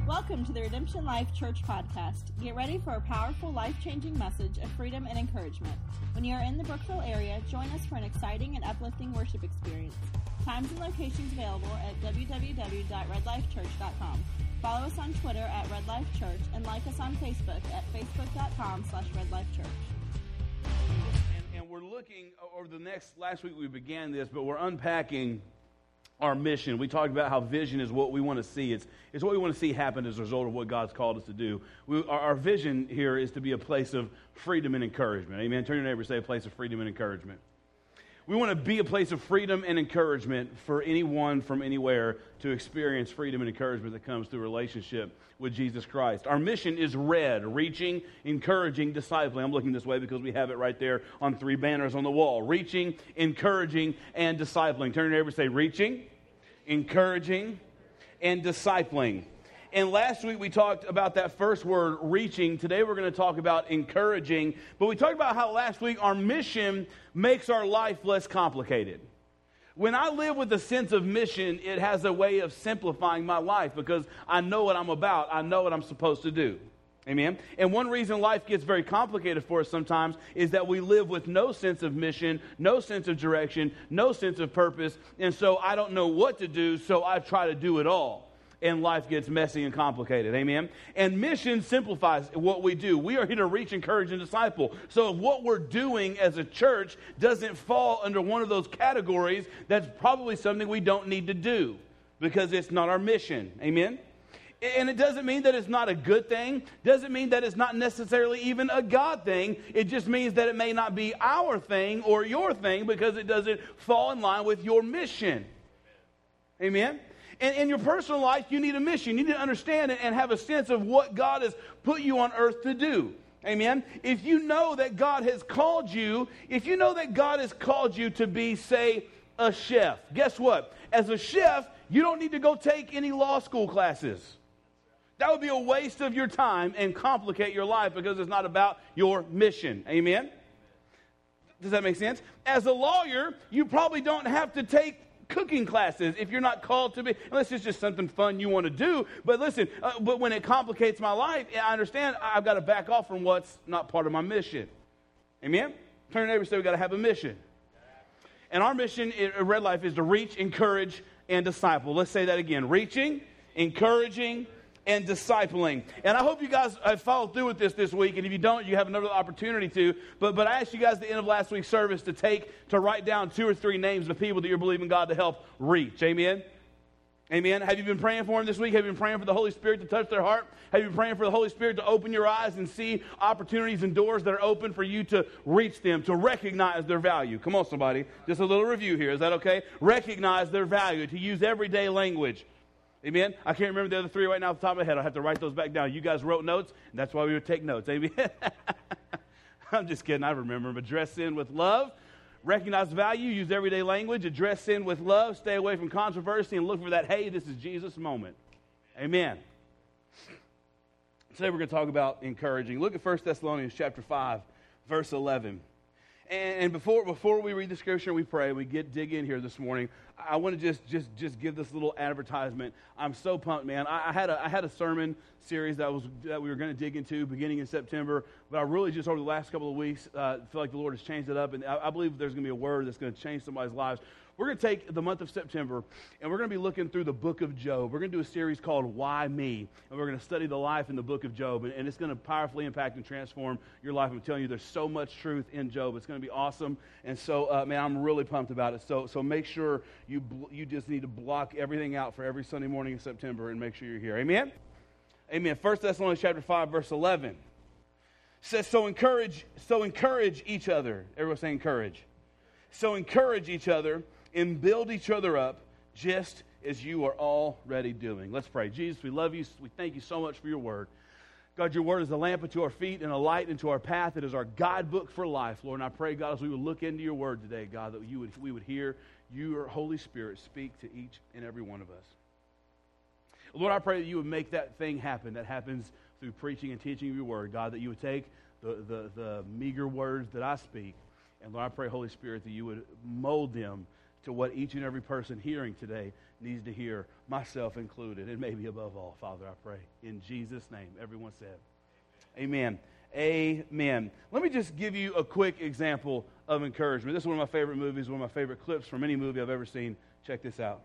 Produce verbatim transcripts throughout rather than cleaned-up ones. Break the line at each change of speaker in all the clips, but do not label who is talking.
Welcome to the Redemption Life Church podcast. Get ready for a powerful, life-changing message of freedom and encouragement. When you are in the Brookville area, join us for an exciting and uplifting worship experience. Times and locations available at w w w dot red life church dot com. Follow us on Twitter at Red Life Church and like us on Facebook at facebook dot com slash red life church.
And, and we're looking over the next, last week we began this, but we're unpacking our mission. We talked about how vision is what we want to see. It's, it's what we want to see happen as a result of what God's called us to do. We, our, our vision here is to be a place of freedom and encouragement. Amen. Turn to your neighbor and say a place of freedom and encouragement. We want to be a place of freedom and encouragement for anyone from anywhere to experience freedom and encouragement that comes through relationship with Jesus Christ. Our mission is RED, reaching, encouraging, discipling. I'm looking this way because we have it right there on three banners on the wall. Reaching, encouraging, and discipling. Turn to your neighbor and say reaching, encouraging, and discipling. And last week we talked about that first word, reaching. Today we're going to talk about encouraging. But we talked about how last week our mission makes our life less complicated. When I live with a sense of mission, it has a way of simplifying my life because I know what I'm about. I know what I'm supposed to do. Amen? And one reason life gets very complicated for us sometimes is that we live with no sense of mission, no sense of direction, no sense of purpose. And so I don't know what to do, so I try to do it all. And life gets messy and complicated. Amen? And mission simplifies what we do. We are here to reach, encourage, and disciple. So if what we're doing as a church doesn't fall under one of those categories, that's probably something we don't need to do because it's not our mission. Amen? And it doesn't mean that it's not a good thing. Doesn't mean that it's not necessarily even a God thing. It just means that it may not be our thing or your thing because it doesn't fall in line with your mission. Amen? And in your personal life, you need a mission. You need to understand and have a sense of what God has put you on earth to do. Amen? If you know that God has called you, if you know that God has called you to be, say, a chef, guess what? As a chef, you don't need to go take any law school classes. That would be a waste of your time and complicate your life because it's not about your mission. Amen? Does that make sense? As a lawyer, you probably don't have to take cooking classes if you're not called to be, unless it's just something fun you want to do. But listen, uh, but when it complicates my life, I understand I've got to back off from what's not part of my mission. Amen? Turn to your neighbor and say we've got to have a mission. And our mission at Red Life is to reach, encourage, and disciple. Let's say that again. Reaching, encouraging, and discipling. And I hope you guys have followed through with this this week. And if you don't, you have another opportunity to. But but I asked you guys at the end of last week's service to take, to write down two or three names of people that you're believing God to help reach. Amen? Amen? Have you been praying for them this week? Have you been praying for the Holy Spirit to touch their heart? Have you been praying for the Holy Spirit to open your eyes and see opportunities and doors that are open for you to reach them, to recognize their value? Come on, somebody. Just a little review here. Is that okay? Recognize their value, to use everyday language. Amen? I can't remember the other three right now off the top of my head. I'll have to write those back down. You guys wrote notes, and that's why we would take notes. Amen? I'm just kidding. I remember them. Address sin with love. Recognize value. Use everyday language. Address sin with love. Stay away from controversy and look for that, hey, this is Jesus moment. Amen. Today we're going to talk about encouraging. Look at First Thessalonians chapter five, verse eleven. And before before we read the scripture and we pray, we get dig in here this morning, I want to just just just give this little advertisement. I'm so pumped, man. I, I had a I had a sermon series that was that we were going to dig into beginning in September, but I really just over the last couple of weeks uh, feel like the Lord has changed it up, and I, I believe there's going to be a word that's going to change somebody's lives. We're going to take the month of September, and we're going to be looking through the book of Job. We're going to do a series called Why Me? And we're going to study the life in the book of Job, and, and it's going to powerfully impact and transform your life. I'm telling you, there's so much truth in Job. It's going to be awesome, and so, uh, man, I'm really pumped about it. So so make sure you you just need to block everything out for every Sunday morning in September and make sure you're here. Amen? Amen. First Thessalonians chapter five, verse eleven says, so encourage, so encourage each other. Everyone say encourage. So encourage each other and build each other up just as you are already doing. Let's pray. Jesus, we love you. We thank you so much for your word. God, your word is a lamp unto our feet and a light into our path. It is our guidebook for life, Lord. And I pray, God, as we would look into your word today, God, that you would, we would hear your Holy Spirit speak to each and every one of us. Lord, I pray that you would make that thing happen that happens through preaching and teaching your word. God, that you would take the, the, the meager words that I speak, and Lord, I pray, Holy Spirit, that you would mold them to what each and every person hearing today needs to hear, myself included, and maybe above all, Father, I pray. In Jesus' name, everyone said, amen. Amen. Let me just give you a quick example of encouragement. This is one of my favorite movies, one of my favorite clips from any movie I've ever seen. Check this out.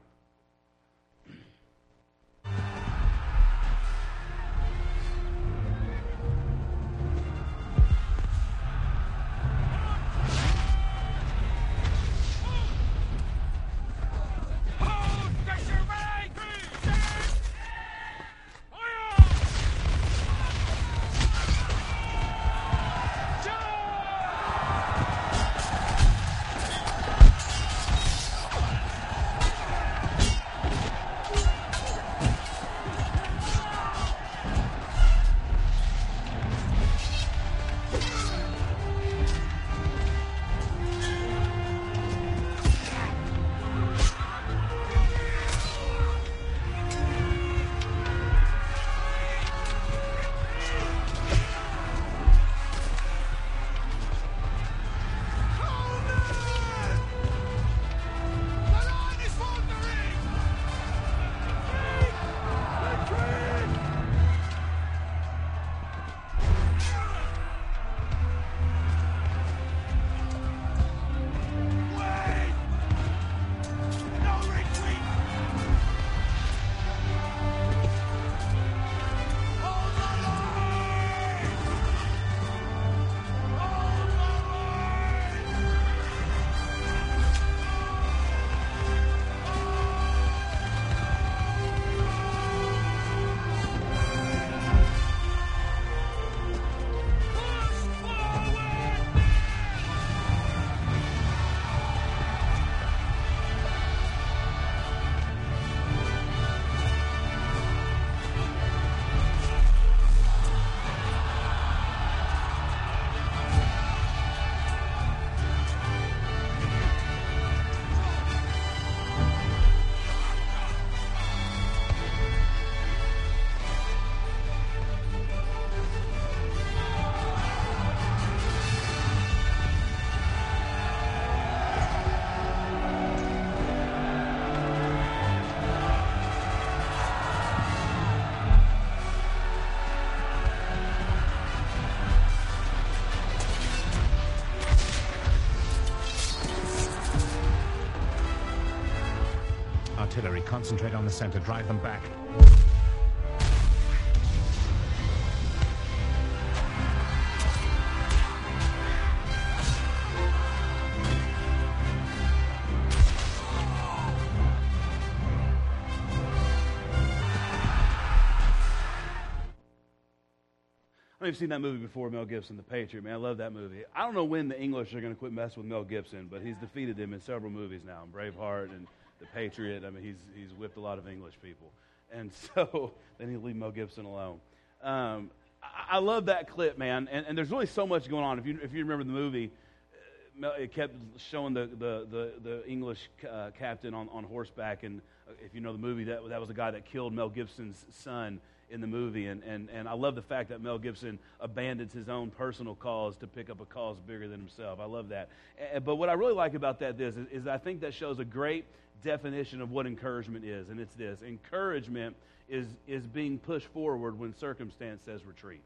Artillery, concentrate on the center, drive them back.
I don't even seen that movie before, Mel Gibson, The Patriot. Man, I love that movie. I don't know when the English are going to quit messing with Mel Gibson, but he's defeated them in several movies now. Braveheart and The Patriot. I mean, he's he's whipped a lot of English people. And so they need to leave Mel Gibson alone. Um, I, I love that clip, man. And, and there's really so much going on. If you if you remember the movie, uh, it kept showing the the the, the English uh, captain on, on horseback. And if you know the movie, that that was the guy that killed Mel Gibson's son in the movie, and, and, and I love the fact that Mel Gibson abandons his own personal cause to pick up a cause bigger than himself. I love that. And, but what I really like about that is, is, is I think that shows a great definition of what encouragement is, and it's this. Encouragement is, is being pushed forward when circumstance says retreat.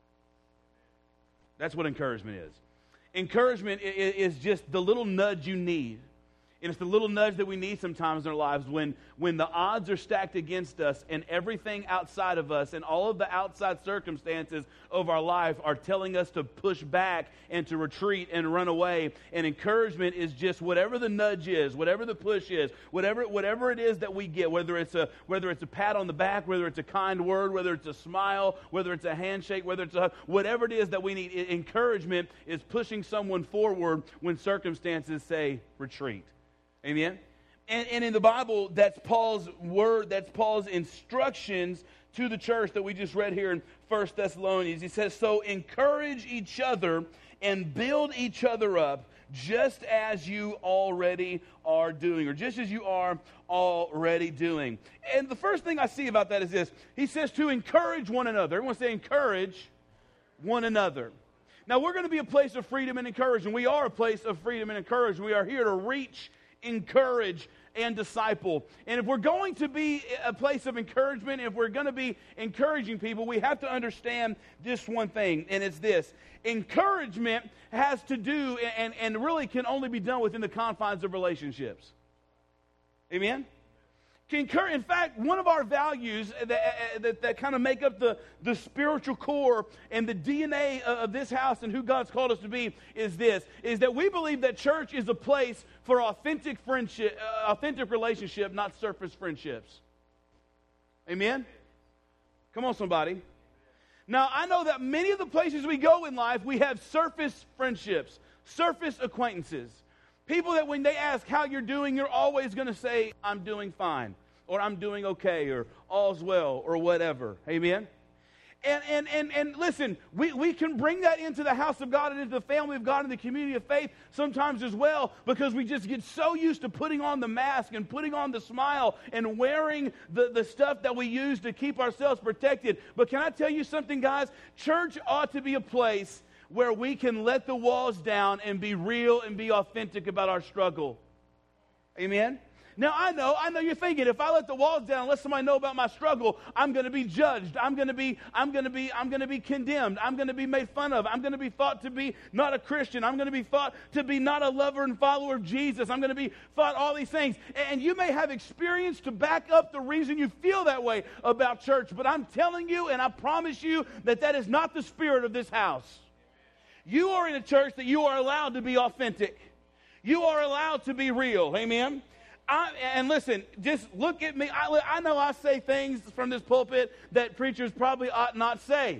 That's what encouragement is. Encouragement is, is just the little nudge you need. And it's the little nudge that we need sometimes in our lives when, when the odds are stacked against us and everything outside of us and all of the outside circumstances of our life are telling us to push back and to retreat and run away. And encouragement is just whatever the nudge is, whatever the push is, whatever whatever it is that we get, whether it's a whether it's a pat on the back, whether it's a kind word, whether it's a smile, whether it's a handshake, whether it's a whatever it is that we need. Encouragement is pushing someone forward when circumstances say retreat. Amen? And, and in the Bible, that's Paul's word, that's Paul's instructions to the church that we just read here in First Thessalonians. He says, so encourage each other and build each other up just as you already are doing, or just as you are already doing. And the first thing I see about that is this. He says to encourage one another. Everyone say encourage one another. Now, we're going to be a place of freedom and encouragement. We are a place of freedom and encouragement. We are here to reach encourage, and disciple. And if we're going to be a place of encouragement, if we're going to be encouraging people, we have to understand this one thing, and it's this. Encouragement has to do, and, and really can only be done within the confines of relationships. Amen? In fact, one of our values that, that, that kind of make up the, the spiritual core and the D N A of this house and who God's called us to be is this, is that we believe that church is a place for authentic friendship, uh, authentic relationship, not surface friendships. Amen? Come on, somebody. Now, I know that many of the places we go in life, we have surface friendships, surface acquaintances. People that when they ask how you're doing, you're always going to say, I'm doing fine, or I'm doing okay, or all's well, or whatever. Amen? And and and, and listen, we, we can bring that into the house of God and into the family of God and the community of faith sometimes as well, because we just get so used to putting on the mask and putting on the smile and wearing the, the stuff that we use to keep ourselves protected. But can I tell you something, guys? Church ought to be a place where we can let the walls down and be real and be authentic about our struggle. Amen? Now, I know, I know you're thinking, if I let the walls down and let somebody know about my struggle, I'm going to be judged. I'm going to be, I'm going to be, I'm going to be condemned. I'm going to be made fun of. I'm going to be thought to be not a Christian. I'm going to be thought to be not a lover and follower of Jesus. I'm going to be thought all these things. And you may have experience to back up the reason you feel that way about church, but I'm telling you, and I promise you, that that is not the spirit of this house. You are in a church that you are allowed to be authentic. You are allowed to be real. Amen? I, and listen, just look at me. I, I know I say things from this pulpit that preachers probably ought not say.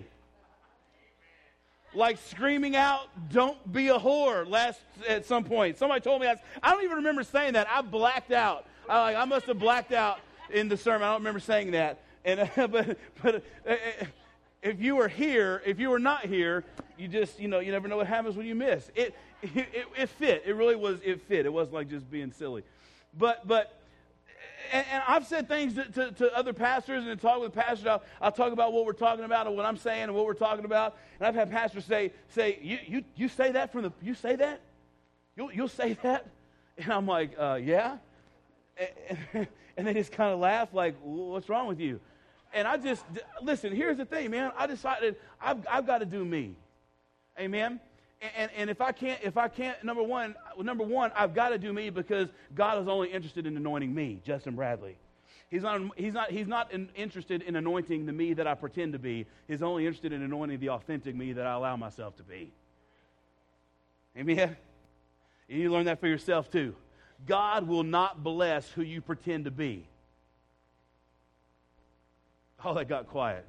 Like screaming out, don't be a whore, last at some point. Somebody told me, I, I don't even remember saying that. I blacked out. I, like, I must have blacked out in the sermon. I don't remember saying that. And but, but uh, if you were here, if you were not here, you just, you know, you never know what happens when you miss. It, it, it, it fit. It really was, it fit. It wasn't like just being silly. But, but, and, and I've said things to, to, to other pastors, and talk with pastors. I'll, I'll talk about what we're talking about and what I'm saying and what we're talking about. And I've had pastors say, say, you, you, you say that from the, you say that? You'll, you'll say that? And I'm like, uh, yeah. And, and they just kind of laugh like, what's wrong with you? And I just, listen, here's the thing, man. I decided I've, I've got to do me. Amen? And, and if I can't, if I can't, number one, number one, I've got to do me because God is only interested in anointing me, Justin Bradley. He's not, he's not, he's not in, interested in anointing the me that I pretend to be. He's only interested in anointing the authentic me that I allow myself to be. Amen? You need to learn that for yourself too. God will not bless who you pretend to be. Oh, that got quiet.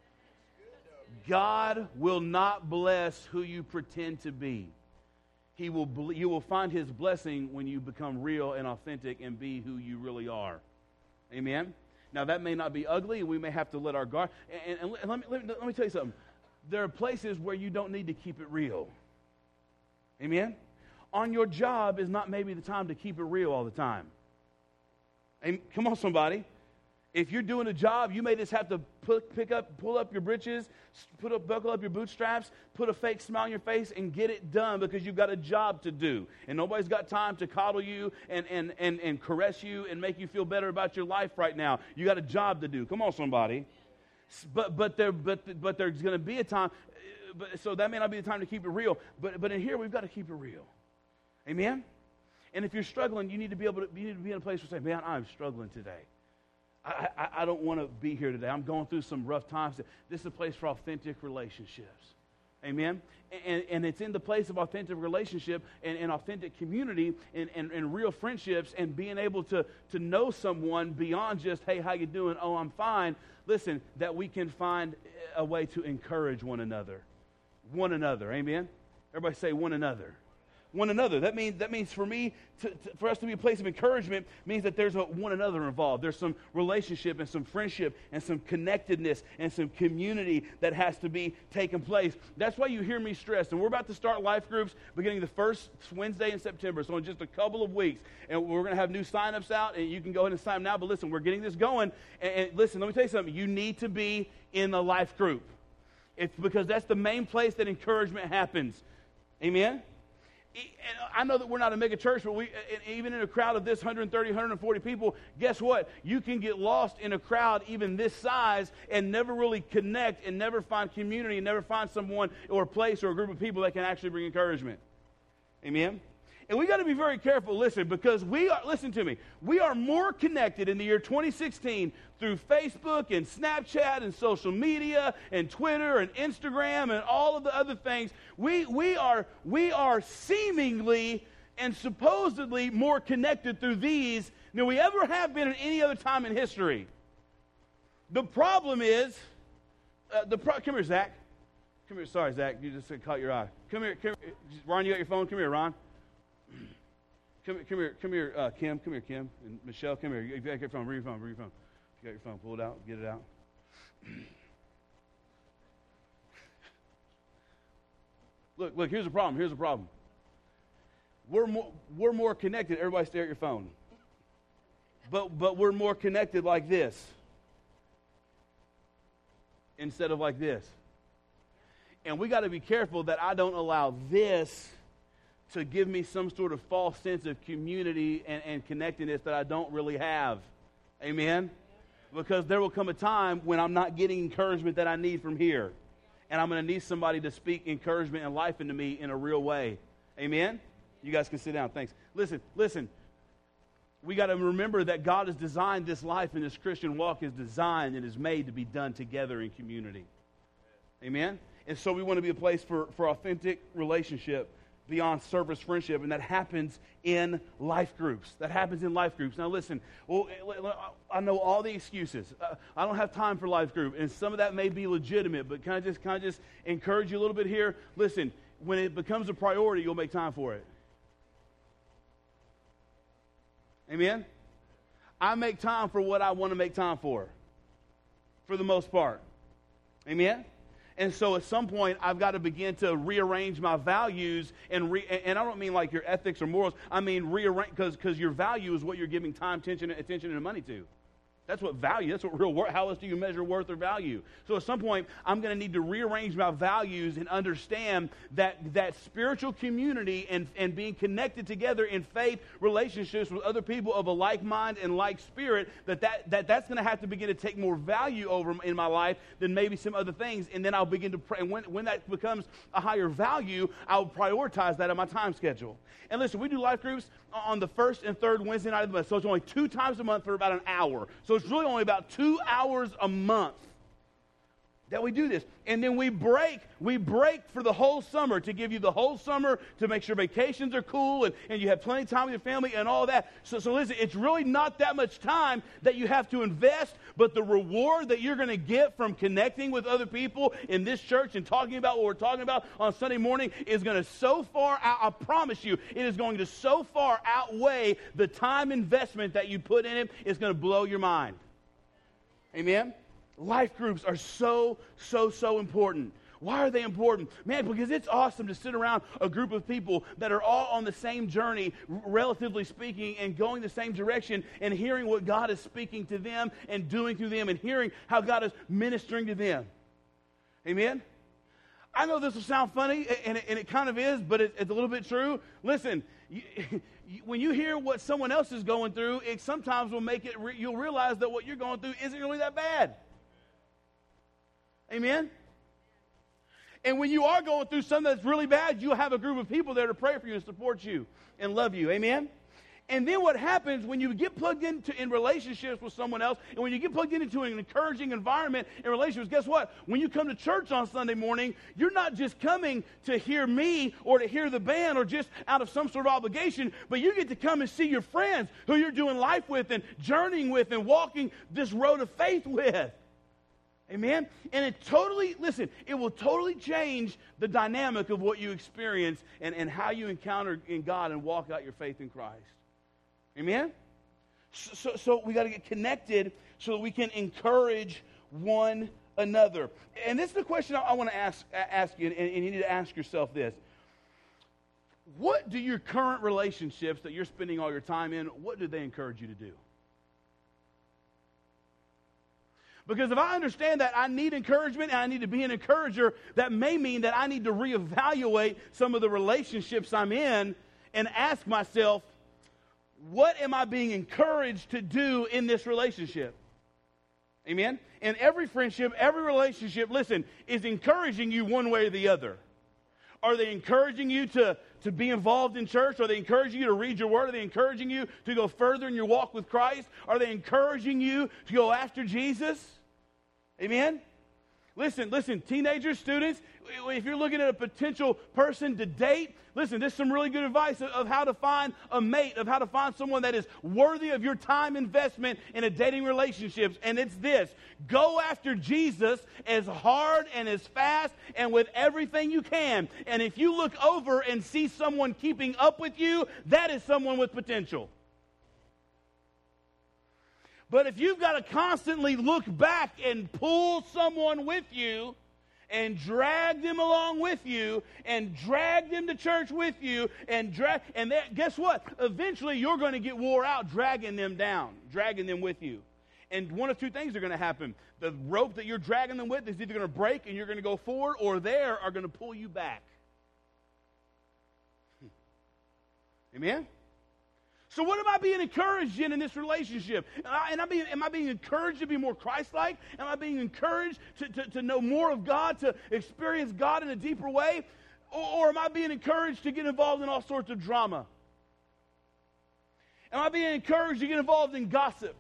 God will not bless who you pretend to be. He will. You will find His blessing when you become real and authentic and be who you really are. Amen? Now, that may not be ugly, and we may have to let our guard. And, and, and let, me, let, me, let me tell you something. There are places where you don't need to keep it real. Amen? On your job is not maybe the time to keep it real all the time. Amen? Come on, somebody. If you're doing a job, you may just have to put, pick up, pull up your britches, put up, buckle up your bootstraps, put a fake smile on your face, and get it done because you've got a job to do. And nobody's got time to coddle you and, and, and, and caress you and make you feel better about your life right now. You got a job to do. Come on, somebody. But but there but but there's going to be a time. But, so that may not be the time to keep it real. But but in here we've got to keep it real. Amen. And if you're struggling, you need to be able to. You need to be in a place where you say, "Man, I'm struggling today. I, I, I don't want to be here today. I'm going through some rough times." This is a place for authentic relationships. Amen? And, and it's in the place of authentic relationship and, and authentic community and, and, and real friendships and being able to, to know someone beyond just, hey, how you doing? Oh, I'm fine. Listen, that we can find a way to encourage one another. One another. Amen? Everybody say one another. One another. That means that means for me, to, to, for us to be a place of encouragement, means that there's a one another involved. There's some relationship and some friendship and some connectedness and some community that has to be taking place. That's why you hear me stress. And we're about to start life groups beginning the first Wednesday in September, so in just a couple of weeks. And we're going to have new sign-ups out, and you can go ahead and sign up now. But listen, we're getting this going. And, and listen, let me tell you something. You need to be in a life group. It's because that's the main place that encouragement happens. Amen? and I know that we're not a mega church, but we, even in a crowd of this one hundred thirty, one hundred forty people, guess what? You can get lost in a crowd even this size and never really connect and never find community and never find someone or a place or a group of people that can actually bring encouragement. Amen? And we got to be very careful, listen, because we are, listen to me, we are more connected in the year twenty sixteen through Facebook and Snapchat and social media and Twitter and Instagram and all of the other things. We, we, are, we are seemingly and supposedly more connected through these than we ever have been at any other time in history. The problem is, uh, the pro- come here, Zach. Come here. Sorry, Zach, you just caught your eye. Come here, come here. Ron, you got your phone? Come here, Ron. Come, come here, come here, uh, Kim. Come here, Kim. And Michelle, come here. You got your phone. Bring your phone. Bring your phone. You got your phone. Pull it out. Get it out. Look, look. Here's the problem. Here's the problem. We're more, we're more connected. Everybody, stare at your phone. But, but we're more connected like this instead of like this. And we got to be careful that I don't allow this to give me some sort of false sense of community and, and connectedness that I don't really have. Amen? Because there will come a time when I'm not getting encouragement that I need from here. And I'm going to need somebody to speak encouragement and life into me in a real way. Amen? You guys can sit down. Thanks. Listen, listen. We got to remember that God has designed this life and this Christian walk is designed and is made to be done together in community. Amen? And so we want to be a place for, for authentic relationship beyond service friendship, and that happens in life groups. That happens in life groups. Now listen, well, I know all the excuses. Uh, I don't have time for life group, and some of that may be legitimate, but can I just, can I just encourage you a little bit here? Listen, when it becomes a priority, you'll make time for it. Amen? I make time for what I want to make time for, for the most part. Amen? And so at some point, I've got to begin to rearrange my values, and re, and I don't mean like your ethics or morals. I mean rearrange, because because your value is what you're giving time, attention, attention, and money to. That's what value, that's what real worth, how else do you measure worth or value? So at some point, I'm going to need to rearrange my values and understand that that spiritual community and, and being connected together in faith relationships with other people of a like mind and like spirit, that, that, that that's going to have to begin to take more value over in my life than maybe some other things. And then I'll begin to pray. And when, when that becomes a higher value, I'll prioritize that in my time schedule. And listen, we do life groups on the first and third Wednesday night of the month. So it's only two times a month for about an hour. So it's really only about two hours a month that we do this. And then we break, we break for the whole summer to give you the whole summer to make sure vacations are cool and, and you have plenty of time with your family and all that. So, so listen, it's really not that much time that you have to invest, but the reward that you're going to get from connecting with other people in this church and talking about what we're talking about on Sunday morning is going to so far out, I promise you, it is going to so far outweigh the time investment that you put in it. It's going to blow your mind. Amen? Life groups are so, so, so important. Why are they important? Man, because it's awesome to sit around a group of people that are all on the same journey, relatively speaking, and going the same direction and hearing what God is speaking to them and doing through them and hearing how God is ministering to them. Amen? I know this will sound funny, and it, and it kind of is, but it, it's a little bit true. Listen, you, you, when you hear what someone else is going through, it sometimes will make it, re- you'll realize that what you're going through isn't really that bad. Amen? And when you are going through something that's really bad, you'll have a group of people there to pray for you and support you and love you. Amen? And then what happens when you get plugged into in relationships with someone else, and when you get plugged into an encouraging environment in relationships, guess what? When you come to church on Sunday morning, you're not just coming to hear me or to hear the band or just out of some sort of obligation, but you get to come and see your friends who you're doing life with and journeying with and walking this road of faith with. Amen? And it totally, listen, it will totally change the dynamic of what you experience and, and how you encounter in God and walk out your faith in Christ. Amen? So, so, so we got to get connected so that we can encourage one another. And this is the question I, I want to ask, ask you, and, and you need to ask yourself this. What do your current relationships that you're spending all your time in, what do they encourage you to do? Because if I understand that I need encouragement and I need to be an encourager, that may mean that I need to reevaluate some of the relationships I'm in and ask myself, what am I being encouraged to do in this relationship? Amen? And every friendship, every relationship, listen, is encouraging you one way or the other. Are they encouraging you to, to be involved in church? Are they encouraging you to read your word? Are they encouraging you to go further in your walk with Christ? Are they encouraging you to go after Jesus? Amen? Listen, listen, teenagers, students, if you're looking at a potential person to date, listen, there's some really good advice of, of how to find a mate, of how to find someone that is worthy of your time investment in a dating relationship. And it's this: go after Jesus as hard and as fast and with everything you can. And if you look over and see someone keeping up with you, that is someone with potential. But if you've got to constantly look back and pull someone with you and drag them along with you and drag them to church with you and drag, and that, guess what? Eventually you're going to get wore out dragging them down, dragging them with you. And one of two things are going to happen. The rope that you're dragging them with is either going to break and you're going to go forward, or they are going to pull you back. Amen? So what am I being encouraged in in this relationship? Am I, am I, being, am I being encouraged to be more Christ-like? Am I being encouraged to, to, to know more of God, to experience God in a deeper way? Or, or am I being encouraged to get involved in all sorts of drama? Am I being encouraged to get involved in gossip?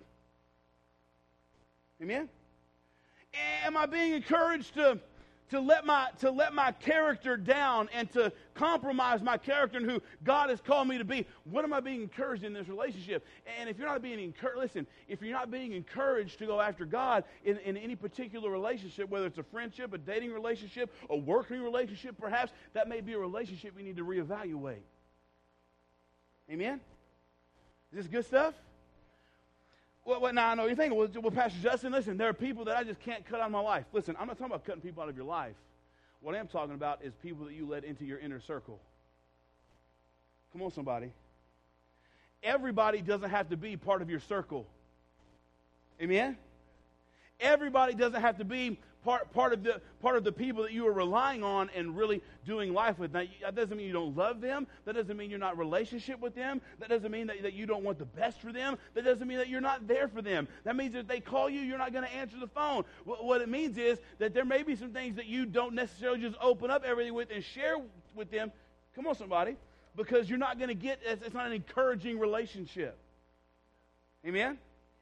Amen? Am I being encouraged to... To let my to let my character down and to compromise my character and who God has called me to be? What am I being encouraged in this relationship? And if you're not being encouraged, listen, if you're not being encouraged to go after God in, in any particular relationship, whether it's a friendship, a dating relationship, a working relationship, perhaps, that may be a relationship we need to reevaluate. Amen? Is this good stuff? Well, well, now I know you're thinking, well, well, Pastor Justin, listen, there are people that I just can't cut out of my life. Listen, I'm not talking about cutting people out of your life. What I am talking about is people that you let into your inner circle. Come on, somebody. Everybody doesn't have to be part of your circle. Amen? Everybody doesn't have to be part, part, of the, part of the people that you are relying on and really doing life with. Now, that doesn't mean you don't love them. That doesn't mean you're not in relationship with them. That doesn't mean that, that you don't want the best for them. That doesn't mean that you're not there for them. That means that if they call you, you're not going to answer the phone. What, what it means is that there may be some things that you don't necessarily just open up everything with and share with them. Come on, somebody. Because you're not going to get, it's not an encouraging relationship. Amen?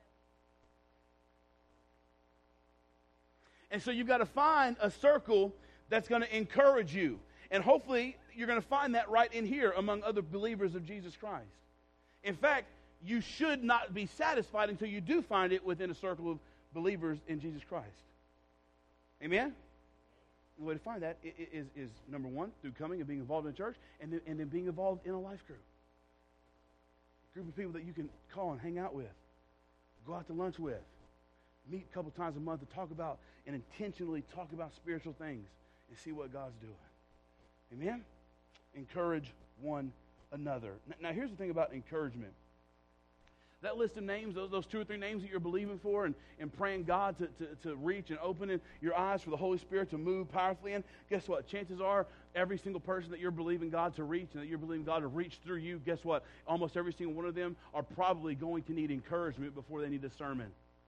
And so you've got to find a circle that's going to encourage you. And hopefully you're going to find that right in here among other believers of Jesus Christ. In fact, you should not be satisfied until you do find it within a circle of believers in Jesus Christ. Amen? The way to find that is, is number one, through coming and being involved in church, and then, and then being involved in a life group. A group of people that you can call and hang out with, go out to lunch with, meet a couple times a month to talk about and intentionally talk about spiritual things and see what God's doing. Amen? Encourage one another. Now, here's the thing about encouragement. That list of names, those, those two or three names that you're believing for and, and praying God to, to, to reach and opening your eyes for the Holy Spirit to move powerfully in, guess what? Chances are every single person that you're believing God to reach and that you're believing God to reach through you, guess what? Almost every single one of them are probably going to need encouragement before they need a sermon.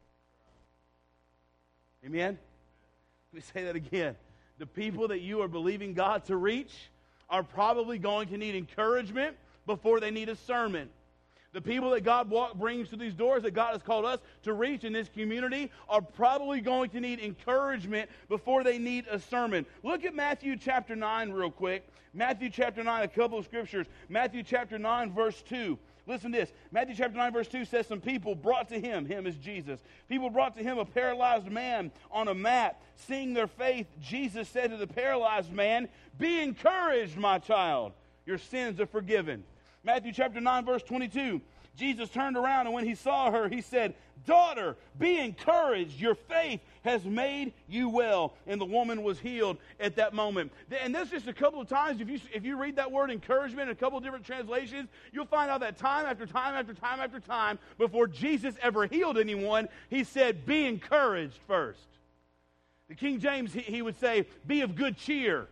Amen? Let me say that again. The people that you are believing God to reach are probably going to need encouragement before they need a sermon. The people that God walk, brings to these doors that God has called us to reach in this community are probably going to need encouragement before they need a sermon. Look at Matthew chapter nine real quick. Matthew chapter nine, a couple of scriptures. Matthew chapter nine, verse two. Listen to this. Matthew chapter nine, verse two says, some people brought to him, him is Jesus, people brought to him a paralyzed man on a mat. Seeing their faith, Jesus said to the paralyzed man, be encouraged, my child. Your sins are forgiven. Matthew chapter nine, verse twenty-two. Jesus turned around, and when he saw her, he said, "Daughter, be encouraged. Your faith has made you well." And the woman was healed at that moment. And that's just a couple of times. If you, if you read that word encouragement in a couple of different translations, you'll find out that time after time after time after time, before Jesus ever healed anyone, he said, "Be encouraged" first. The King James, he, he would say, "Be of good cheer."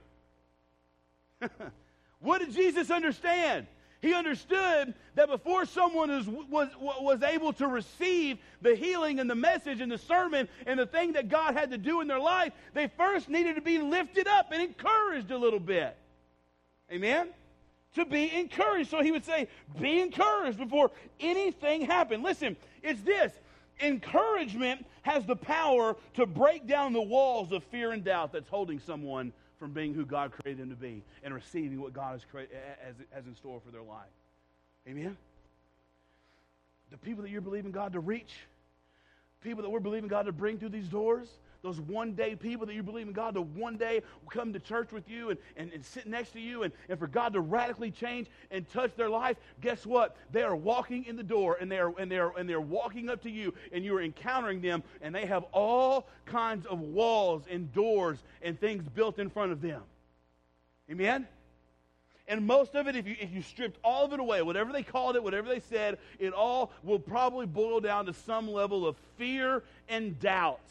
What did Jesus understand? He understood that before someone was, was, was able to receive the healing and the message and the sermon and the thing that God had to do in their life, they first needed to be lifted up and encouraged a little bit. Amen? To be encouraged. So he would say, be encouraged before anything happened. Listen, it's this. Encouragement has the power to break down the walls of fear and doubt that's holding someone from being who God created them to be and receiving what God has, created, has, has in store for their life. Amen? The people that you're believing God to reach, people that we're believing God to bring through these doors, those one-day people that you believe in God to one day come to church with you and, and, and sit next to you and, and for God to radically change and touch their life, guess what? They are walking in the door and they are and they are and they're walking up to you and you are encountering them and they have all kinds of walls and doors and things built in front of them. Amen? And most of it, if you if you stripped all of it away, whatever they called it, whatever they said, it all will probably boil down to some level of fear and doubt.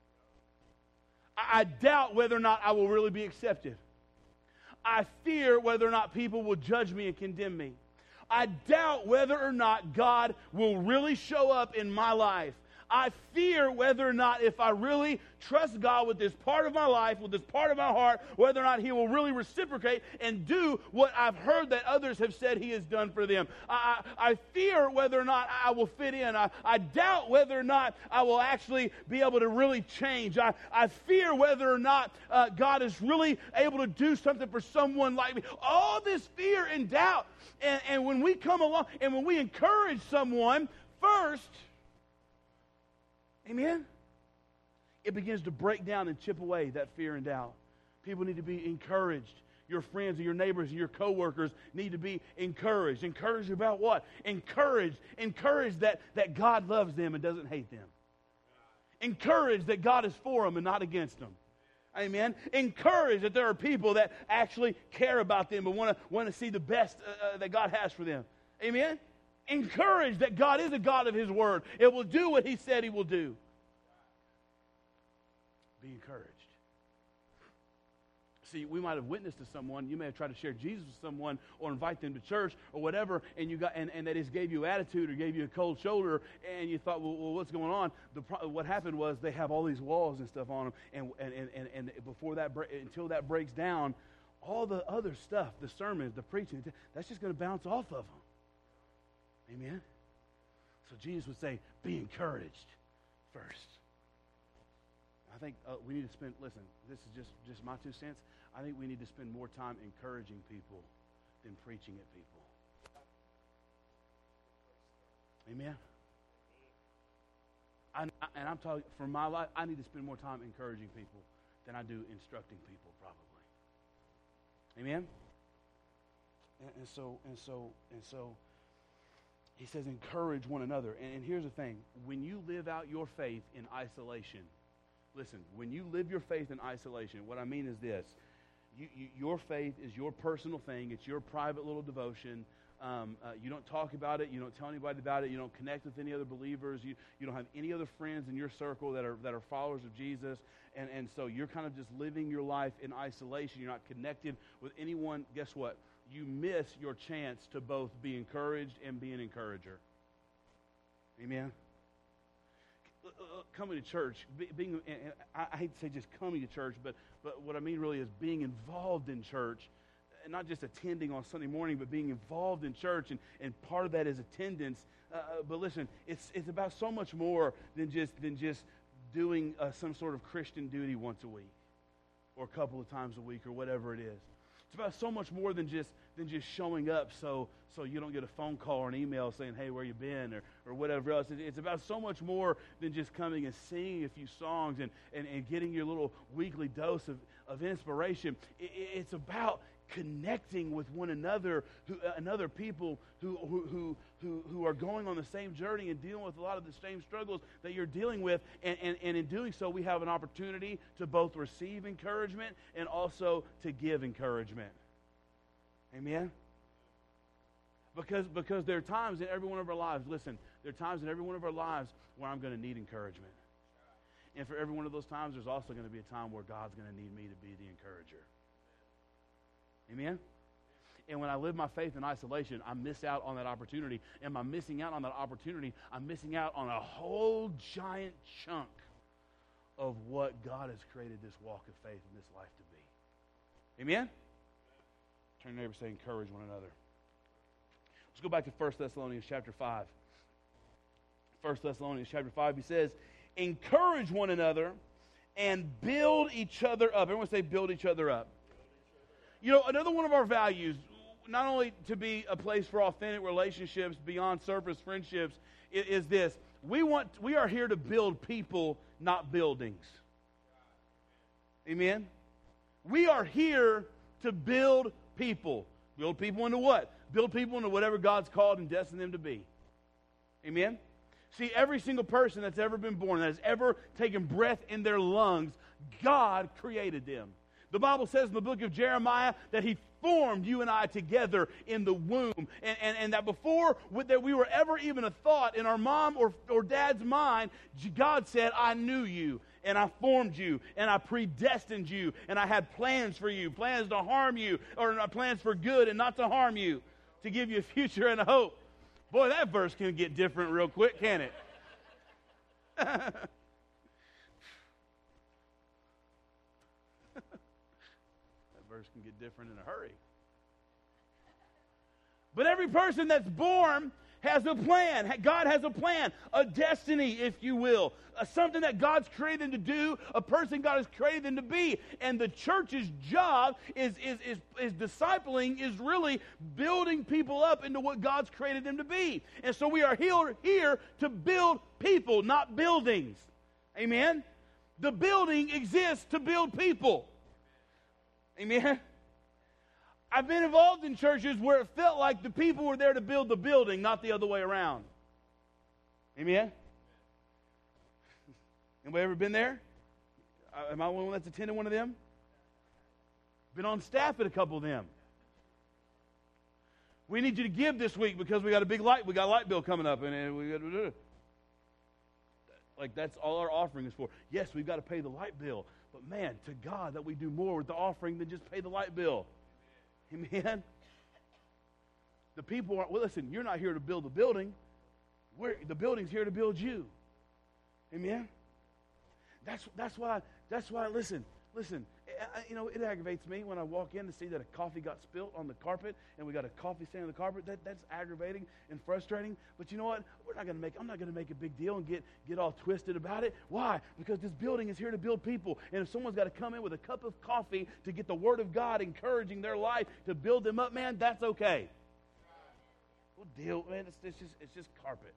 I doubt whether or not I will really be accepted. I fear whether or not people will judge me and condemn me. I doubt whether or not God will really show up in my life. I fear whether or not if I really trust God with this part of my life, with this part of my heart, whether or not he will really reciprocate and do what I've heard that others have said he has done for them. I, I fear whether or not I will fit in. I, I doubt whether or not I will actually be able to really change. I, I fear whether or not uh, God is really able to do something for someone like me. All this fear and doubt. And, and when we come along and when we encourage someone, first, amen? It begins to break down and chip away that fear and doubt. People need to be encouraged. Your friends and your neighbors and your coworkers need to be encouraged. Encouraged about what? Encouraged. Encouraged that, that God loves them and doesn't hate them. Encouraged that God is for them and not against them. Amen? Encouraged that there are people that actually care about them and want to want to see the best uh, uh, that God has for them. Amen? Encouraged that God is a God of his word. It will do what he said he will do. Be encouraged. See, we might have witnessed to someone. You may have tried to share Jesus with someone or invite them to church or whatever, and you got and, and they just gave you attitude or gave you a cold shoulder, and you thought, well, well what's going on? The what happened was they have all these walls and stuff on them, and and and, and, and before that, until that breaks down, all the other stuff, the sermons, the preaching, that's just going to bounce off of them. Amen? So Jesus would say, be encouraged first. I think uh, we need to spend, listen, this is just, just my two cents. I think we need to spend more time encouraging people than preaching at people. Amen? I, and I'm talking, for my life, I need to spend more time encouraging people than I do instructing people, probably. Amen? And, and so, and so, and so, he says, encourage one another. And, and here's the thing. When you live out your faith in isolation, listen, when you live your faith in isolation, what I mean is this. You, you, your faith is your personal thing. It's your private little devotion. Um, uh, you don't talk about it. You don't tell anybody about it. You don't connect with any other believers. You, you don't have any other friends in your circle that are that are followers of Jesus. And, and so you're kind of just living your life in isolation. You're not connected with anyone. Guess what? You miss your chance to both be encouraged and be an encourager. Amen? Coming to church, being, I hate to say just coming to church, but, but what I mean really is being involved in church, and not just attending on Sunday morning, but being involved in church, and, and part of that is attendance. Uh, but listen, it's it's about so much more than just than just doing uh, some sort of Christian duty once a week, or a couple of times a week, or whatever it is. It's about so much more than just than just showing up so so you don't get a phone call or an email saying, hey, where you been, or, or whatever else. It's about so much more than just coming and singing a few songs and, and, and getting your little weekly dose of, of inspiration. It, it's about connecting with one another who, uh, and other people who, who, who, who, who are going on the same journey and dealing with a lot of the same struggles that you're dealing with. And, and, and in doing so, we have an opportunity to both receive encouragement and also to give encouragement. Amen? Because, because there are times in every one of our lives, listen, there are times in every one of our lives where I'm going to need encouragement. And for every one of those times, there's also going to be a time where God's going to need me to be the encourager. Amen? And when I live my faith in isolation, I miss out on that opportunity. And by missing out on that opportunity, I'm missing out on a whole giant chunk of what God has created this walk of faith in this life to be. Amen? Turn to your neighbor and say, encourage one another. Let's go back to First Thessalonians chapter five. First Thessalonians chapter five, he says, encourage one another and build each other up. Everyone say, build each other up. You know, another one of our values, not only to be a place for authentic relationships beyond surface friendships, is, is this. We want, we are here to build people, not buildings. Amen? We are here to build people. Build people into what? Build people into whatever God's called and destined them to be. Amen? See, every single person that's ever been born, that has ever taken breath in their lungs, God created them. The Bible says in the book of Jeremiah that He formed you and I together in the womb. And, and, and that before that we were ever even a thought in our mom or, or dad's mind, God said, I knew you. And I formed you, and I predestined you, and I had plans for you, plans to harm you, or plans for good and not to harm you, to give you a future and a hope. Boy, that verse can get different real quick, can't it? That verse can get different in a hurry. But every person that's born has a plan. God has a plan, a destiny, if you will, uh, something that God's created them to do, a person God has created them to be. And the church's job is, is, is, is discipling, is really building people up into what God's created them to be. And so we are here, here to build people, not buildings. Amen? The building exists to build people. Amen? I've been involved in churches where it felt like the people were there to build the building, not the other way around. Amen? Anybody ever been there? Uh, am I one that's attended one of them? Been on staff at a couple of them. We need you to give this week because we got a big light. We got a light bill coming up, and we got to do it. Like that's all our offering is for. Yes, we've got to pay the light bill, but man, to God that we do more with the offering than just pay the light bill. Amen. The people are, well, listen, you're not here to build the building. We're, the building's here to build you. Amen. That's that's why, that's why, listen, listen, I, you know, it aggravates me when I walk in to see that a coffee got spilt on the carpet and we got a coffee stain on the carpet. That, that's aggravating and frustrating. But you know what? We're not going to make, I'm not going to make a big deal and get, get all twisted about it. Why? Because this building is here to build people. And if someone's got to come in with a cup of coffee to get the Word of God encouraging their life to build them up, man, that's okay. We'll deal, man. It's, it's just, it's just carpet.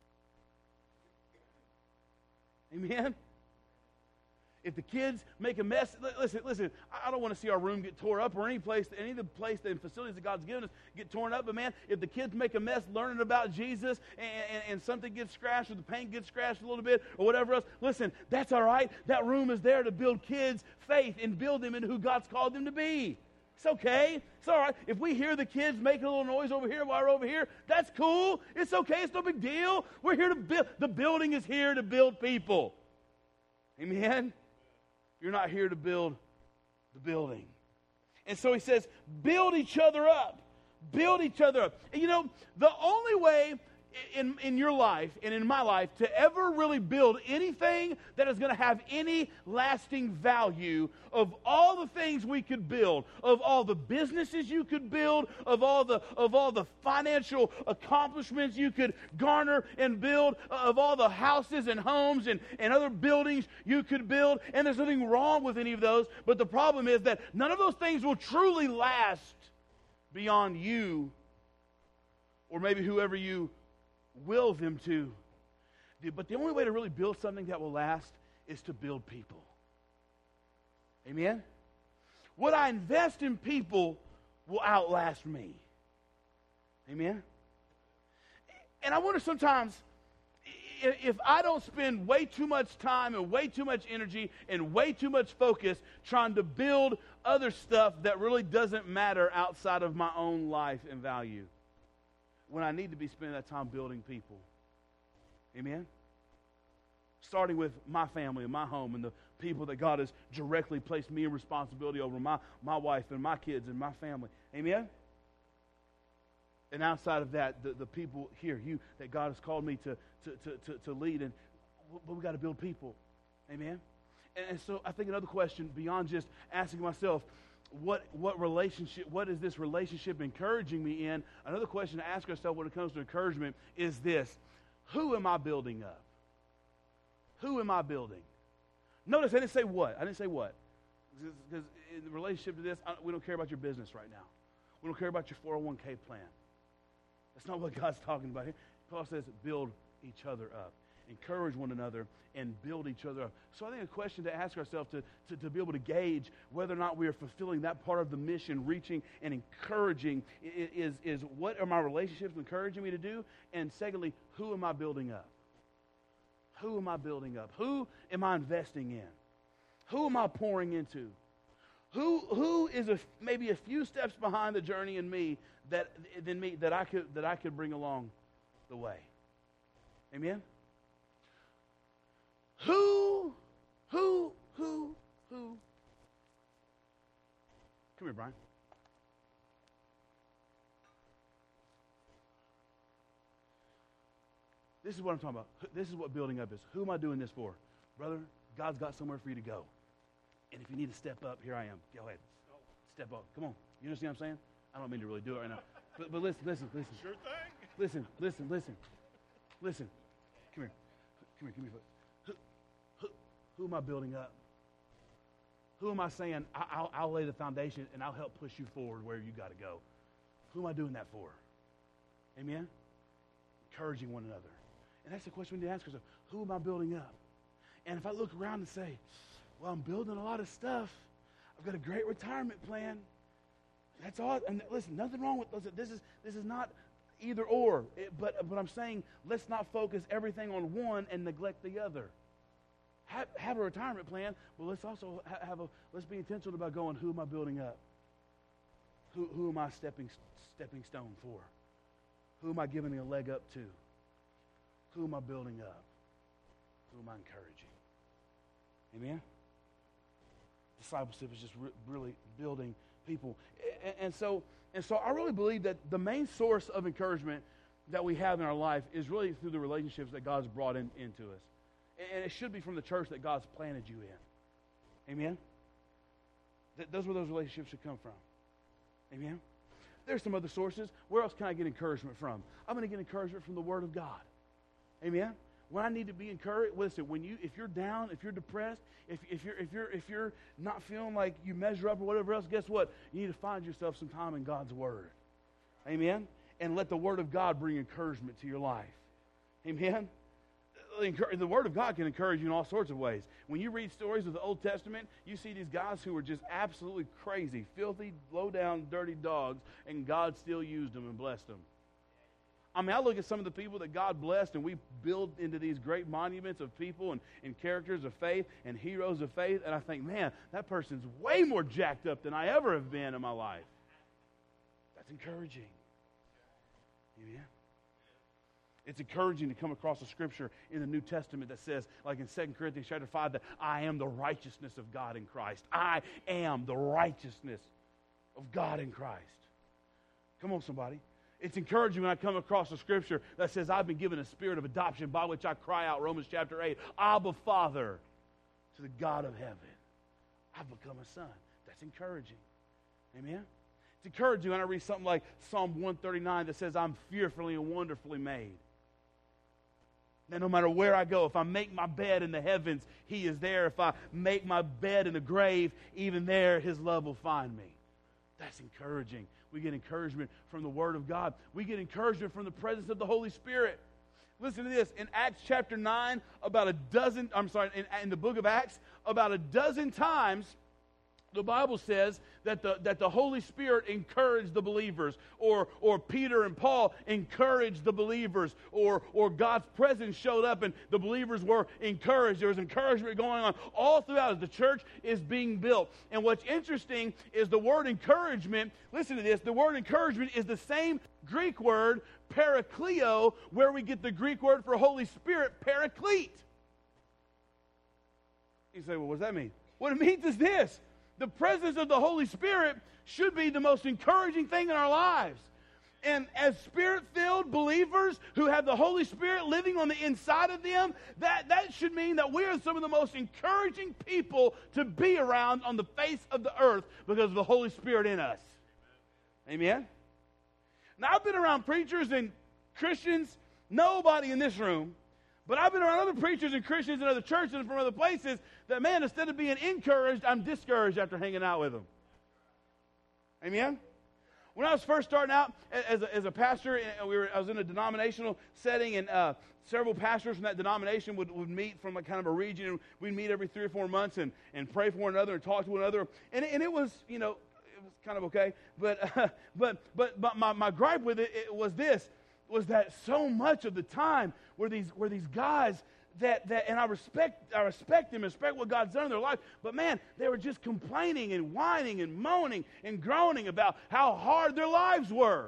Amen? If the kids make a mess, listen, listen, I don't want to see our room get tore up or any place, any of the place and facilities that God's given us get torn up. But man, if the kids make a mess learning about Jesus and, and, and something gets scratched or the paint gets scratched a little bit or whatever else, listen, that's all right. That room is there to build kids' faith and build them into who God's called them to be. It's okay. It's all right. If we hear the kids making a little noise over here while we're over here, that's cool. It's okay. It's no big deal. We're here to build. The building is here to build people. Amen? You're not here to build the building. And so he says, build each other up. Build each other up. And you know, the only way in, in your life and in my life to ever really build anything that is going to have any lasting value of all the things we could build, of all the businesses you could build, of all the of all the financial accomplishments you could garner and build, of all the houses and homes and, and other buildings you could build. And there's nothing wrong with any of those, but the problem is that none of those things will truly last beyond you or maybe whoever you will them to. But the only way to really build something that will last is to build people. Amen? What I invest in people will outlast me. Amen? And I wonder sometimes, if I don't spend way too much time and way too much energy and way too much focus trying to build other stuff that really doesn't matter outside of my own life and value, when I need to be spending that time building people. Amen? Starting with my family and my home and the people that God has directly placed me in responsibility over, my, my wife and my kids and my family. Amen? And outside of that, the, the people here, you, that God has called me to, to, to, to, to lead. And but we got to build people. Amen? And, and so I think another question, beyond just asking myself, what what relationship, what is this relationship encouraging me in? Another question to ask ourselves when it comes to encouragement is this: who am I building up? Who am I building? Notice I didn't say what. I didn't say what. Because in relationship to this, I, we don't care about your business right now. We don't care about your four oh one k plan. That's not what God's talking about here. Paul says build each other up. Encourage one another and build each other up. So I think a question to ask ourselves to, to, to be able to gauge whether or not we are fulfilling that part of the mission, reaching and encouraging, is, is what are my relationships encouraging me to do? And secondly, who am I building up? Who am I building up? Who am I investing in? Who am I pouring into? Who who is a, maybe a few steps behind the journey in me that than me that I could that I could bring along the way? Amen. Who who who who? Come here, Brian. This is what I'm talking about. This is what building up is. Who am I doing this for? Brother, God's got somewhere for you to go. And if you need to step up, here I am. Go ahead. Step up. Come on. You understand what I'm saying? I don't mean to really do it right now. But, but listen, listen, listen.
Sure thing.
Listen, listen, listen. Listen. Come here. Come here, give me a foot. Who, who, who am I building up? Who am I saying, I, I'll, I'll lay the foundation and I'll help push you forward where you got to go? Who am I doing that for? Amen? Encouraging one another. And that's the question we need to ask ourselves. Who am I building up? And if I look around and say, well, I'm building a lot of stuff. I've got a great retirement plan. That's all. And listen, nothing wrong with listen, this. Is this is not either or. It, but but I'm saying let's not focus everything on one and neglect the other. Have, have a retirement plan, but let's also ha- have a let's be intentional about going. Who am I building up? Who who am I stepping stepping stone for? Who am I giving a leg up to? Who am I building up? Who am I encouraging? Amen? Discipleship is just re- really building people. And, and so and so I really believe that the main source of encouragement that we have in our life is really through the relationships that God's brought in, into us. And it should be from the church that God's planted you in. Amen? That those where those relationships should come from. Amen? There's some other sources. Where else can I get encouragement from? I'm going to get encouragement from the Word of God. Amen? When I need to be encouraged, listen, when you, if you're down, if you're depressed, if, if, you're, if, you're, if you're not feeling like you measure up or whatever else, guess what? You need to find yourself some time in God's Word. Amen? And let the Word of God bring encouragement to your life. Amen? The Word of God can encourage you in all sorts of ways. When you read stories of the Old Testament, you see these guys who were just absolutely crazy, filthy, low-down, dirty dogs, and God still used them and blessed them. I mean, I look at some of the people that God blessed, and we build into these great monuments of people and, and characters of faith and heroes of faith, and I think, man, that person's way more jacked up than I ever have been in my life. That's encouraging. Amen. It's encouraging to come across a scripture in the New Testament that says, like in Second Corinthians chapter five, that I am the righteousness of God in Christ. I am the righteousness of God in Christ. Come on, somebody. It's encouraging when I come across a scripture that says I've been given a spirit of adoption by which I cry out, Romans chapter eight, Abba, Father, to the God of heaven. I've become a son. That's encouraging. Amen? It's encouraging when I read something like Psalm one thirty-nine that says I'm fearfully and wonderfully made. That no matter where I go, if I make my bed in the heavens, He is there. If I make my bed in the grave, even there His love will find me. That's encouraging. We get encouragement from the Word of God. We get encouragement from the presence of the Holy Spirit. Listen to this. In Acts chapter nine, about a dozen, I'm sorry, in, in the book of Acts, about a dozen times, The Bible says that the, that the Holy Spirit encouraged the believers, or, or Peter and Paul encouraged the believers, or, or God's presence showed up and the believers were encouraged. There was encouragement going on all throughout as the church is being built. And what's interesting is the word encouragement, listen to this, the word encouragement is the same Greek word, parakleo, where we get the Greek word for Holy Spirit, paraclete. You say, well, what does that mean? What it means is this. The presence of the Holy Spirit should be the most encouraging thing in our lives. And as Spirit-filled believers who have the Holy Spirit living on the inside of them, that, that should mean that we are some of the most encouraging people to be around on the face of the earth because of the Holy Spirit in us. Amen? Now, I've been around preachers and Christians, nobody in this room, but I've been around other preachers and Christians in other churches and from other places that, man, instead of being encouraged, I'm discouraged after hanging out with them. Amen? When I was first starting out as a, as a pastor, and we were, I was in a denominational setting, and uh, several pastors from that denomination would, would meet from a kind of a region, and we'd meet every three or four months and, and pray for one another and talk to one another. And, and it was, you know, it was kind of okay. But uh, but but but my, my gripe with it, it was this, was that so much of the time were these were these guys that that and I respect I respect them, respect what God's done in their life, but man, they were just complaining and whining and moaning and groaning about how hard their lives were.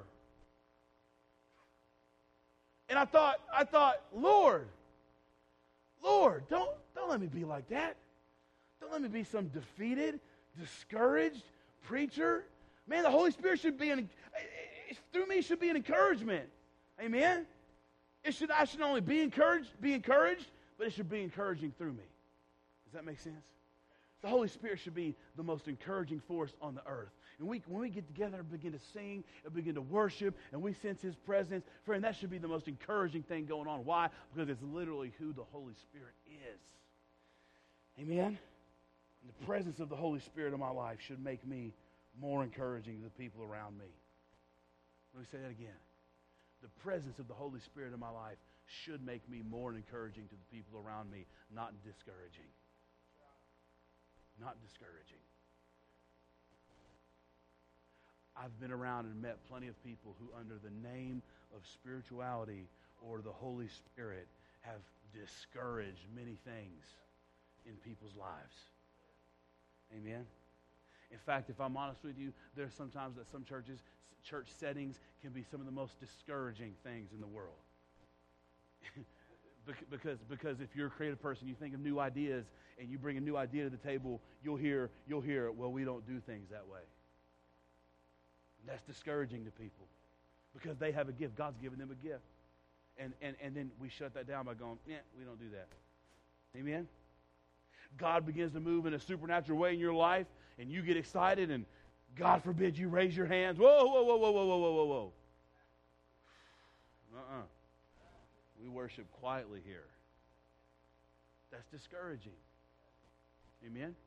And I thought, I thought, Lord, Lord, don't don't let me be like that. Don't let me be some defeated, discouraged preacher. Man, the Holy Spirit should be an through me should be an encouragement. Amen. It should I should not only be encouraged, be encouraged, but it should be encouraging through me. Does that make sense? The Holy Spirit should be the most encouraging force on the earth. And we, when we get together and begin to sing and begin to worship and we sense His presence, friend, that should be the most encouraging thing going on. Why? Because it's literally who the Holy Spirit is. Amen? And the presence of the Holy Spirit in my life should make me more encouraging to the people around me. Let me say that again. The presence of the Holy Spirit in my life should make me more encouraging to the people around me, not discouraging. Not discouraging. I've been around and met plenty of people who, under the name of spirituality or the Holy Spirit, have discouraged many things in people's lives. Amen? In fact, if I'm honest with you, there's sometimes that some churches, church settings can be some of the most discouraging things in the world. because, because if you're a creative person, you think of new ideas, and you bring a new idea to the table, you'll hear, you'll hear, well, we don't do things that way. And that's discouraging to people because they have a gift. God's given them a gift. And, and, and then we shut that down by going, yeah, we don't do that. Amen? God begins to move in a supernatural way in your life, and you get excited, and God forbid you raise your hands. Whoa, whoa, whoa, whoa, whoa, whoa, whoa, whoa. Uh-uh. We worship quietly here. That's discouraging. Amen?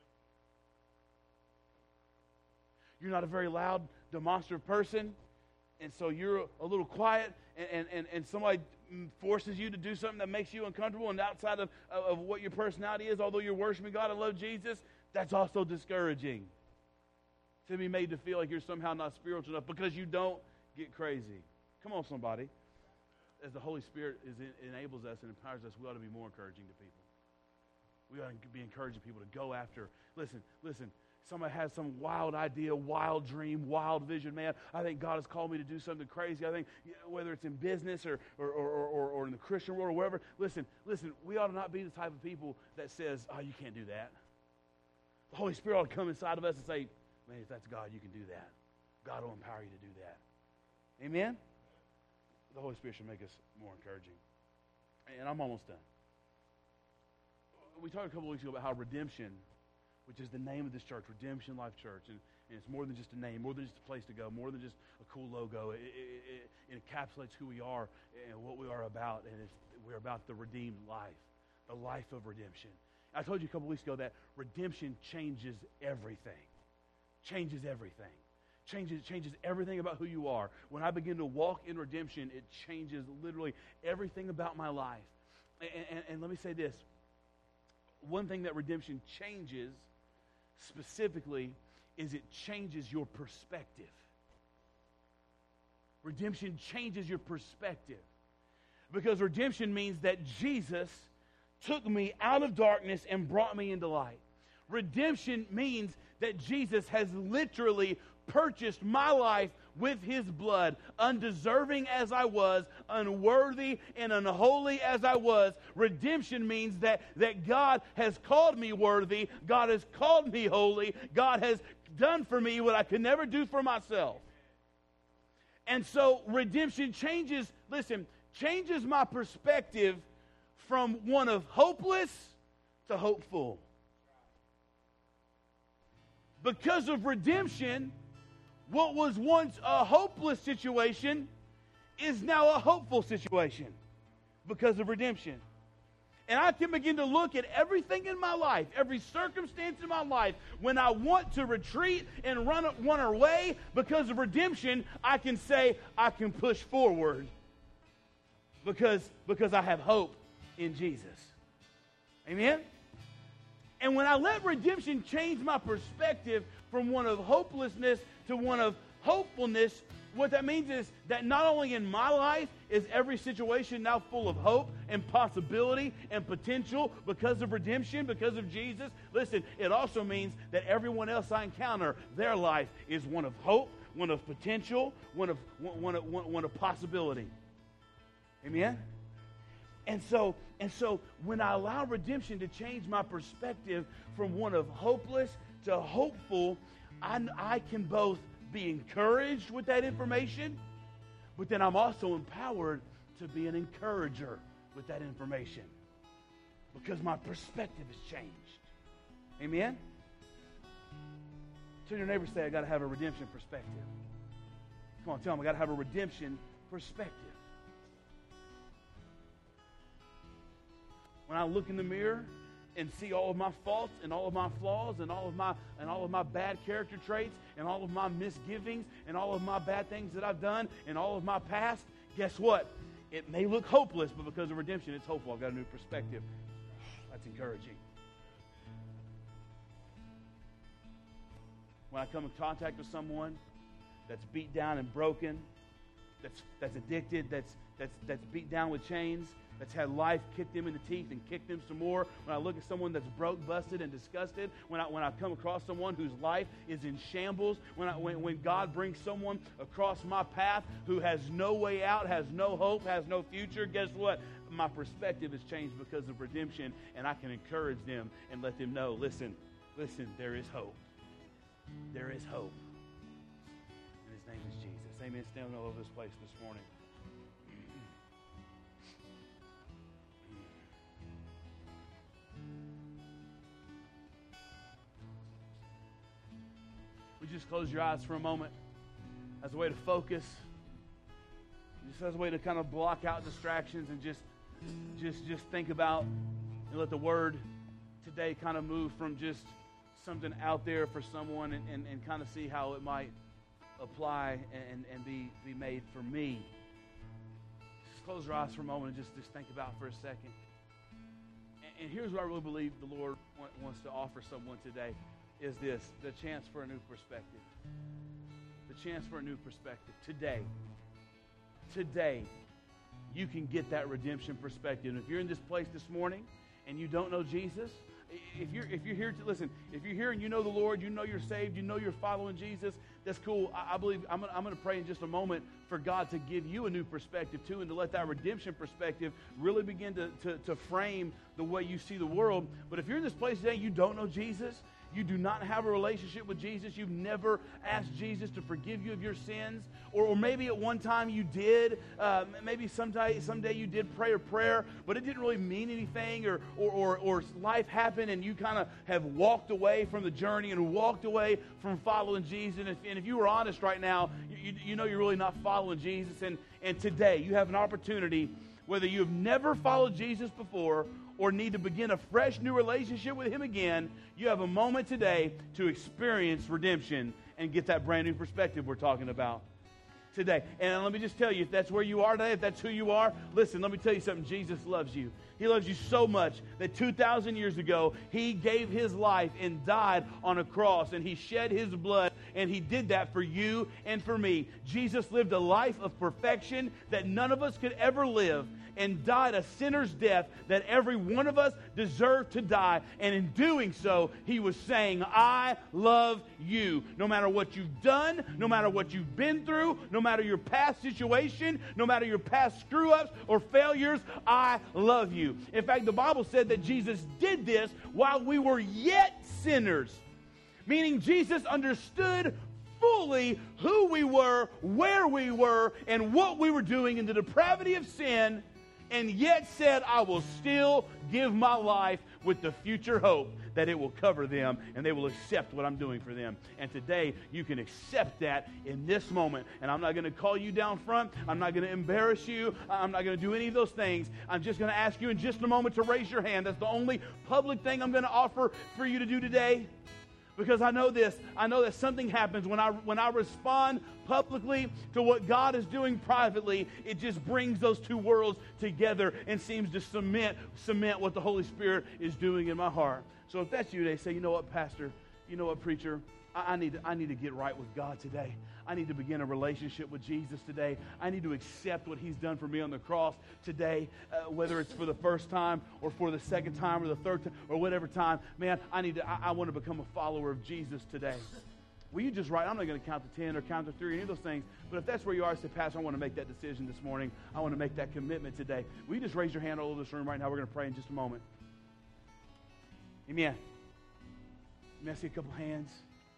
You're not a very loud, demonstrative person, and so you're a little quiet, and, and, and, and somebody forces you to do something that makes you uncomfortable and outside of, of what your personality is, although you're worshiping God and love Jesus, that's also discouraging. To be made to feel like you're somehow not spiritual enough because you don't get crazy. Come on, somebody. As the Holy Spirit is in, enables us and empowers us, we ought to be more encouraging to people. We ought to be encouraging people to go after. Listen, listen. Somebody has some wild idea, wild dream, wild vision. Man, I think God has called me to do something crazy. I think you know, whether it's in business or or, or, or or in the Christian world or wherever, listen, listen, we ought to not be the type of people that says, oh, you can't do that. The Holy Spirit ought to come inside of us and say, man, if that's God, you can do that. God will empower you to do that. Amen? The Holy Spirit should make us more encouraging. And I'm almost done. We talked a couple weeks ago about how redemption, which is the name of this church, Redemption Life Church, and, and it's more than just a name, more than just a place to go, more than just a cool logo. It, it, it, it encapsulates who we are and what we are about, and it's, we're about the redeemed life, the life of redemption. I told you a couple weeks ago that redemption changes everything, changes everything, changes changes everything about who you are. When I begin to walk in redemption, it changes literally everything about my life. And, and, and let me say this. One thing that redemption changes specifically is it changes your perspective. Redemption changes your perspective. Because redemption means that Jesus took me out of darkness and brought me into light. Redemption means that Jesus has literally purchased my life with his blood, undeserving as I was, unworthy and unholy as I was. Redemption means that, that God has called me worthy, God has called me holy, God has done for me what I could never do for myself. And so redemption changes, listen, changes my perspective from one of hopeless to hopeful. Because of redemption, what was once a hopeless situation is now a hopeful situation because of redemption. And I can begin to look at everything in my life, every circumstance in my life, when I want to retreat and run, run away because of redemption, I can say I can push forward because, because I have hope in Jesus. Amen? And when I let redemption change my perspective from one of hopelessness to one of hopefulness, what that means is that not only in my life is every situation now full of hope and possibility and potential because of redemption, because of Jesus. Listen, it also means that everyone else I encounter, their life is one of hope, one of potential, one of one of, one, one of possibility. Amen? And so, and so when I allow redemption to change my perspective from one of hopeless to hopeful, I, I can both be encouraged with that information, but then I'm also empowered to be an encourager with that information because my perspective has changed. Amen? Tell your neighbor, say, I got to have a redemption perspective. Come on, tell them, I got to have a redemption perspective. When I look in the mirror and see all of my faults and all of my flaws and all of my and all of my bad character traits and all of my misgivings and all of my bad things that I've done and all of my past, guess what? It may look hopeless, but because of redemption, it's hopeful. I've got a new perspective. That's encouraging. When I come in contact with someone that's beat down and broken, that's that's addicted, that's that's that's beat down with chains, that's had life kick them in the teeth and kick them some more. When I look at someone that's broke, busted, and disgusted, when I when I come across someone whose life is in shambles, when I when, when God brings someone across my path who has no way out, has no hope, has no future, guess what? My perspective has changed because of redemption, and I can encourage them and let them know, listen, listen, there is hope. There is hope. And his name is Jesus. Amen. Stand all over this place this morning. Would you just close your eyes for a moment as a way to focus, just as a way to kind of block out distractions and just, just, just think about and let the word today kind of move from just something out there for someone and, and, and kind of see how it might apply and, and be, be made for me. Just close your eyes for a moment and just, just think about for a second. And, and here's what I really believe the Lord want, wants to offer someone today is this, the chance for a new perspective. The chance for a new perspective. Today, today, you can get that redemption perspective. And if you're in this place this morning and you don't know Jesus, If you're if you're here to listen, if you're here and you know the Lord, you know you're saved, you know you're following Jesus, that's cool. I, I believe I'm gonna, I'm going to pray in just a moment for God to give you a new perspective too, and to let that redemption perspective really begin to, to, to frame the way you see the world. But if you're in this place today, you don't know Jesus, you do not have a relationship with Jesus, you've never asked Jesus to forgive you of your sins, or, or maybe at one time you did, uh, maybe someday, someday you did pray a prayer, but it didn't really mean anything, or, or, or, or life happened and you kind of have walked away from the journey and walked away from following Jesus. And if, and if you were honest right now, you, you know you're really not following Jesus. And, and today you have an opportunity, whether you have never followed Jesus before or need to begin a fresh new relationship with him again, you have a moment today to experience redemption and get that brand new perspective we're talking about. today. And let me just tell you, if that's where you are today, if that's who you are, listen, let me tell you something. Jesus loves you. He loves you so much that two thousand years ago, He gave His life and died on a cross, and He shed His blood, and He did that for you and for me. Jesus lived a life of perfection that none of us could ever live, and died a sinner's death that every one of us deserved to die. And in doing so, He was saying, I love you. No matter what you've done, no matter what you've been through, no matter your past situation, no matter your past screw-ups or failures, I love you. In fact, the Bible said that Jesus did this while we were yet sinners. Meaning Jesus understood fully who we were, where we were, and what we were doing in the depravity of sin, and yet said, I will still give my life with the future hope that it will cover them and they will accept what I'm doing for them. And today, you can accept that in this moment. And I'm not going to call you down front. I'm not going to embarrass you. I'm not going to do any of those things. I'm just going to ask you in just a moment to raise your hand. That's the only public thing I'm going to offer for you to do today. Because I know this, I know that something happens when I when I respond publicly to what God is doing privately. It just brings those two worlds together and seems to cement cement what the Holy Spirit is doing in my heart. So if that's you today, say, you know what, Pastor, you know what, preacher, I, I need to, I need to get right with God today. I need to begin a relationship with Jesus today. I need to accept what He's done for me on the cross today, uh, whether it's for the first time or for the second time or the third time or whatever time. Man, I need to. I, I want to become a follower of Jesus today. Will you just write? I'm not going to count to ten or count to three, any of those things. But if that's where you are, say, Pastor, I want to make that decision this morning. I want to make that commitment today. Will you just raise your hand all over this room right now? We're going to pray in just a moment. Amen. May I see a couple hands?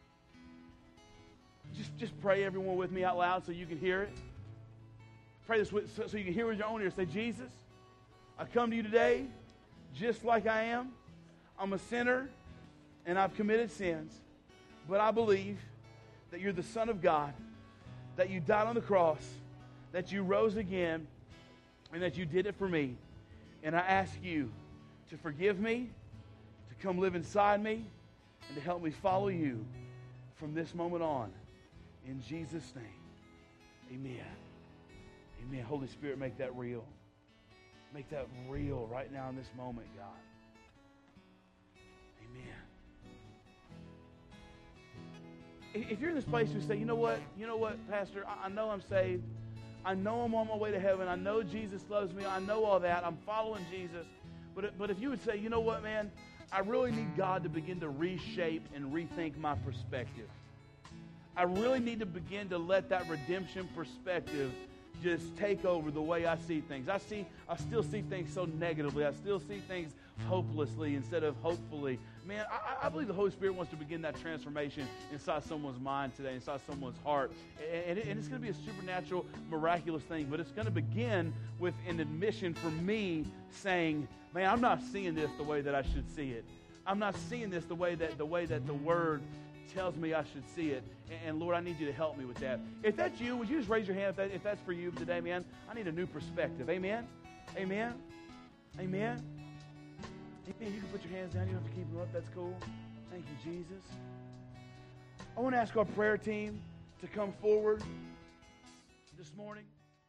Just, just pray, everyone, with me out loud so you can hear it. Pray this with, so, so you can hear with your own ears. Say, Jesus, I come to you today just like I am. I'm a sinner, and I've committed sins. But I believe that you're the Son of God, that you died on the cross, that you rose again, and that you did it for me. And I ask you to forgive me, to come live inside me, and to help me follow you from this moment on. In Jesus' name, amen. Amen. Holy Spirit, make that real. Make that real right now in this moment, God. Amen. If you're in this place who say, you know what, you know what, Pastor, I know I'm saved. I know I'm on my way to heaven. I know Jesus loves me. I know all that. I'm following Jesus. But, but if you would say, you know what, man, I really need God to begin to reshape and rethink my perspective. I really need to begin to let that redemption perspective just take over the way I see things. I see, I still see things so negatively. I still see things hopelessly instead of hopefully. Man, I, I believe the Holy Spirit wants to begin that transformation inside someone's mind today, inside someone's heart. And, and, it, and it's going to be a supernatural, miraculous thing. But it's going to begin with an admission for me saying, man, I'm not seeing this the way that I should see it. I'm not seeing this the way that the way that the Word tells me I should see it. And, and Lord, I need you to help me with that. If that's you, would you just raise your hand if, that, if that's for you today, man? I need a new perspective. Amen? Amen? Amen? Amen. You can put your hands down. You don't have to keep them up. That's cool. Thank you, Jesus. I want to ask our prayer team to come forward this morning.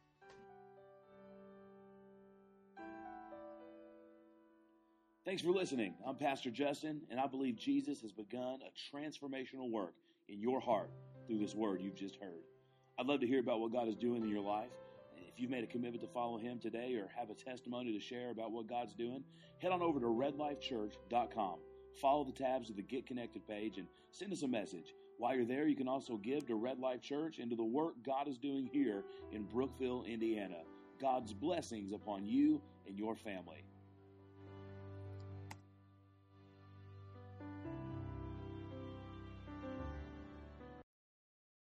Thanks for listening. I'm Pastor Justin, and I believe Jesus has begun a transformational work in your heart through this word you've just heard. I'd love to hear about what God is doing in your life. If you've made a commitment to follow Him today or have a testimony to share about what God's doing, head on over to red life church dot com. Follow the tabs of the Get Connected page and send us a message. While you're there, you can also give to Red Life Church and to the work God is doing here in Brookville, Indiana. God's blessings upon you and your family.